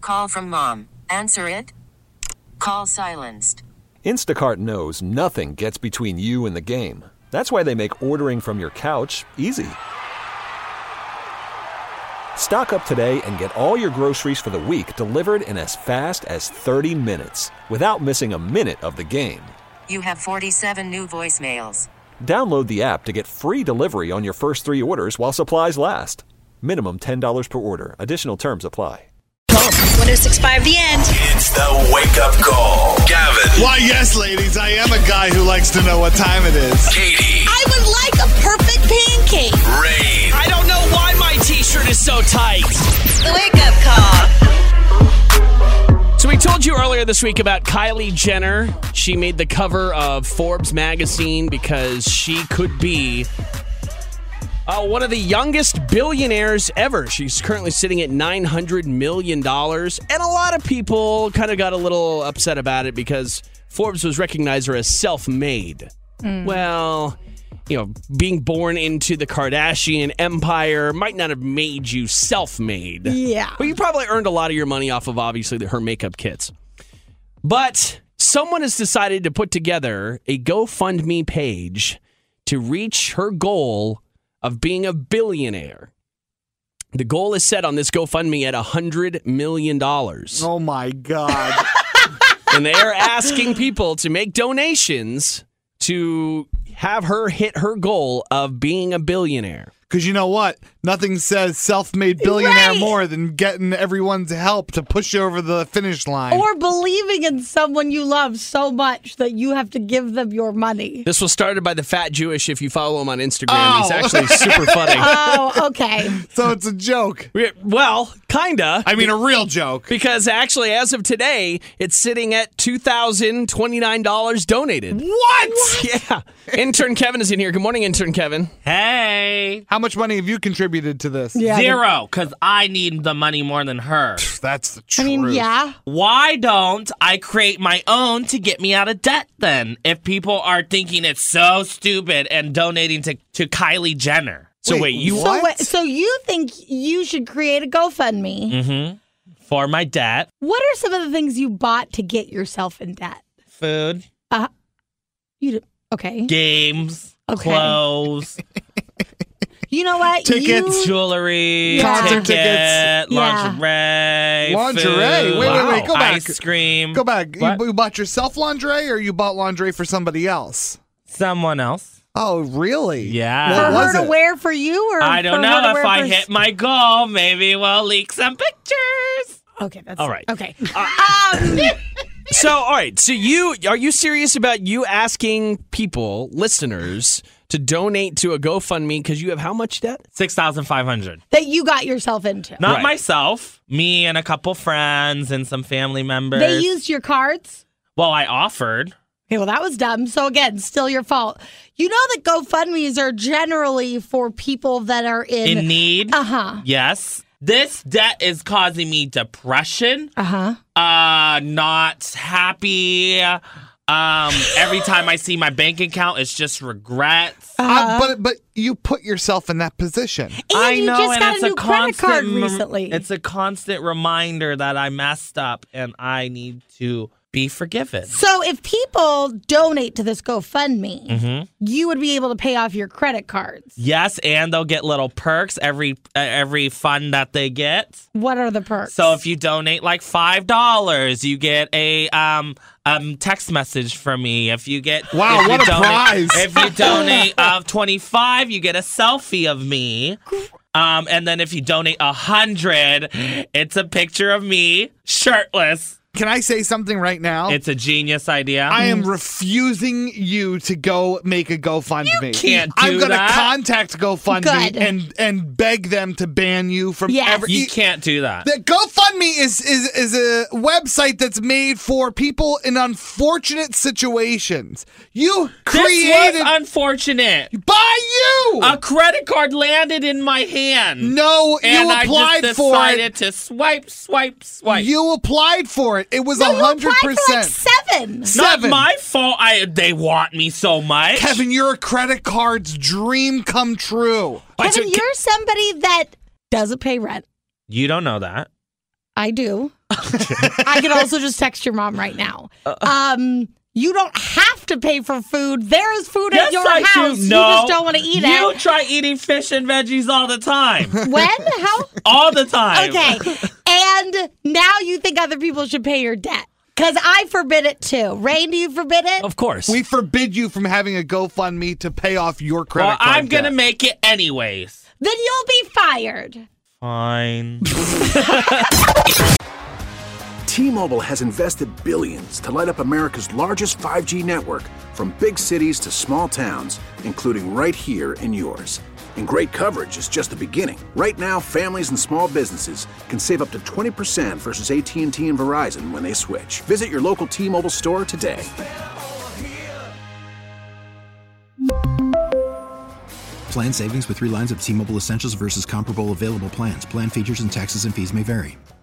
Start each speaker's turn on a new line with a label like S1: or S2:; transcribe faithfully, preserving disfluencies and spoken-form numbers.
S1: call from mom. Answer it. Call silenced.
S2: Instacart knows nothing gets between you and the game. That's why they make ordering from your couch easy. Stock up today and get all your groceries for the week delivered in as fast as thirty minutes without missing a minute of the game.
S1: You have forty-seven new voicemails.
S2: Download the app to get free delivery on your first three orders while supplies last. Minimum ten dollars per order. Additional terms apply.
S3: one oh six point five The End.
S4: It's the wake-up call. Gavin.
S5: Why, yes, ladies. I am a guy who likes to know what time it is.
S4: Katie.
S3: I would like a perfect pancake.
S4: Rain.
S6: I don't know why my t-shirt is so tight.
S3: The wake-up call.
S6: So we told you earlier this week about Kylie Jenner. She made the cover of Forbes magazine because she could be uh, one of the youngest billionaires ever. She's currently sitting at nine hundred million dollars. And a lot of people kind of got a little upset about it because Forbes was recognized her as self-made. Mm. Well, you know, being born into the Kardashian empire might not have made you self-made.
S7: Yeah.
S6: But you probably earned a lot of your money off of, obviously, the, her makeup kits. But someone has decided to put together a GoFundMe page to reach her goal of being a billionaire. The goal is set on this GoFundMe at one hundred million dollars.
S5: Oh, my God.
S6: And they are asking people to make donations to have her hit her goal of being a billionaire.
S5: Because you know what? Nothing says self-made billionaire
S7: Right.
S5: more than getting everyone's help to push you over the finish line.
S7: Or believing in someone you love so much that you have to give them your money.
S6: This was started by the Fat Jewish. If you follow him on Instagram,
S5: Oh.
S6: he's actually super funny.
S7: Oh, okay.
S5: So it's a joke.
S6: We- Well, kinda.
S5: I mean, a real joke.
S6: Because actually, as of today, it's sitting at two thousand twenty-nine dollars donated.
S5: What?
S6: Yeah. Intern Kevin is in here. Good morning, Intern Kevin.
S8: Hey.
S5: How much money have you contributed to this?
S7: Yeah.
S8: Zero, because I need the money more than her.
S5: That's the
S7: I
S5: truth.
S7: mean, yeah.
S8: Why don't I create my own to get me out of debt then? If people are thinking it's so stupid and donating to, to Kylie Jenner.
S6: So wait,
S5: Wait,
S6: you
S5: what?
S7: So, wait, so you think you should create a GoFundMe?
S8: Mm-hmm. For my debt.
S7: What are some of the things you bought to get yourself in debt?
S8: Food.
S7: Uh, you do, okay.
S8: Games.
S7: Okay.
S8: Clothes.
S7: You know what?
S5: Tickets.
S7: You,
S8: Jewelry.
S7: Yeah.
S5: Concert
S8: Ticket,
S5: tickets.
S8: Lingerie.
S5: Lingerie?
S8: Food,
S5: Wait, wait, wait, go back.
S8: Ice cream.
S5: Go back. You,
S8: What?
S5: you bought yourself lingerie or you bought lingerie for somebody else?
S8: Someone else.
S5: Oh, really?
S8: Yeah.
S5: What
S7: for
S5: was
S7: her
S5: it?
S7: to wear for you, or
S8: I don't
S7: for her
S8: know
S7: to
S8: if
S7: wear
S8: I
S7: for-
S8: hit my goal. Maybe we'll leak some pictures.
S7: Okay, that's
S6: All right.
S7: Okay. um,
S6: So, all right. So, you are you serious about you asking people, listeners, to donate to a GoFundMe because you have how much debt?
S8: six thousand five hundred.
S7: that you got yourself into.
S8: Not
S6: Right.
S8: myself. Me and a couple friends and some family members.
S7: They used your cards.
S8: Well, I offered.
S7: Okay, well, that was dumb. So, again, still your fault. You know that GoFundMes are generally for people that are in...
S8: In need.
S7: Uh-huh.
S8: Yes. This debt is causing me depression.
S7: Uh-huh.
S8: Uh, not happy. Um, every time I see my bank account, it's just regrets.
S5: Uh, but but you put yourself in that position.
S7: And
S8: I
S7: you
S8: know,
S7: just
S8: and
S7: got
S8: it's
S7: a new credit
S8: constant
S7: card
S8: rem-
S7: recently.
S8: It's a constant reminder that I messed up and I need to be forgiven.
S7: So if people donate to this GoFundMe,
S8: Mm-hmm.
S7: you would be able to pay off your credit cards.
S8: Yes, and they'll get little perks every uh, every fund that they get.
S7: What are the perks?
S8: So if you donate like five dollars, you get a um um text message from me. If you get
S5: Wow,
S8: if you
S5: what a
S8: donate,
S5: prize.
S8: If you donate uh, twenty-five, you get a selfie of me. Um, and then if you donate a hundred, it's a picture of me shirtless.
S5: Can I say something right now?
S8: It's a genius idea.
S5: I am refusing you to go make a GoFundMe.
S8: You can't do
S5: I'm gonna
S8: that.
S5: contact GoFundMe
S7: Good.
S5: and and beg them to ban you from
S7: Yes.
S5: every.
S8: you can't do that.
S5: The GoFundMe is, is is a website that's made for people in unfortunate situations. You created
S8: This was unfortunate.
S5: by you.
S8: A credit card landed in my hand.
S5: no,
S8: And
S5: you
S8: I
S5: applied
S8: just
S5: for
S8: decided
S5: it.
S8: to swipe, swipe, swipe.
S5: You applied for it. It was
S7: no,
S5: a
S7: you
S5: hundred
S7: applied for like
S5: percent.
S7: seven.
S8: Not
S5: Seven.
S8: my fault. I they want me so much.
S5: Kevin, you're a credit card's dream come true.
S7: Kevin, you're somebody that doesn't pay rent.
S8: You don't know that.
S7: I do. I can also just text your mom right now. Um, you don't have to pay for food. There is food
S8: Yes,
S7: at your
S8: I
S7: house.
S8: do.
S7: You
S8: No.
S7: just don't want to eat
S8: You
S7: it.
S8: try eating fish and veggies all the time.
S7: When? How?
S8: All the time.
S7: Okay. And now you think other people should pay your debt. Because I forbid it too. Rain, do you forbid it?
S6: Of course.
S5: We forbid you from having a GoFundMe to pay off your credit
S8: Well,
S5: card
S8: I'm going to
S5: debt.
S8: make it anyways.
S7: Then you'll be fired.
S8: Fine.
S9: T-Mobile has invested billions to light up America's largest five G network, from big cities to small towns, including right here in yours. And great coverage is just the beginning. Right now, families and small businesses can save up to twenty percent versus A T and T and Verizon when they switch. Visit your local T-Mobile store today.
S10: Plan savings with three lines of T-Mobile Essentials versus comparable available plans. Plan features and taxes and fees may vary.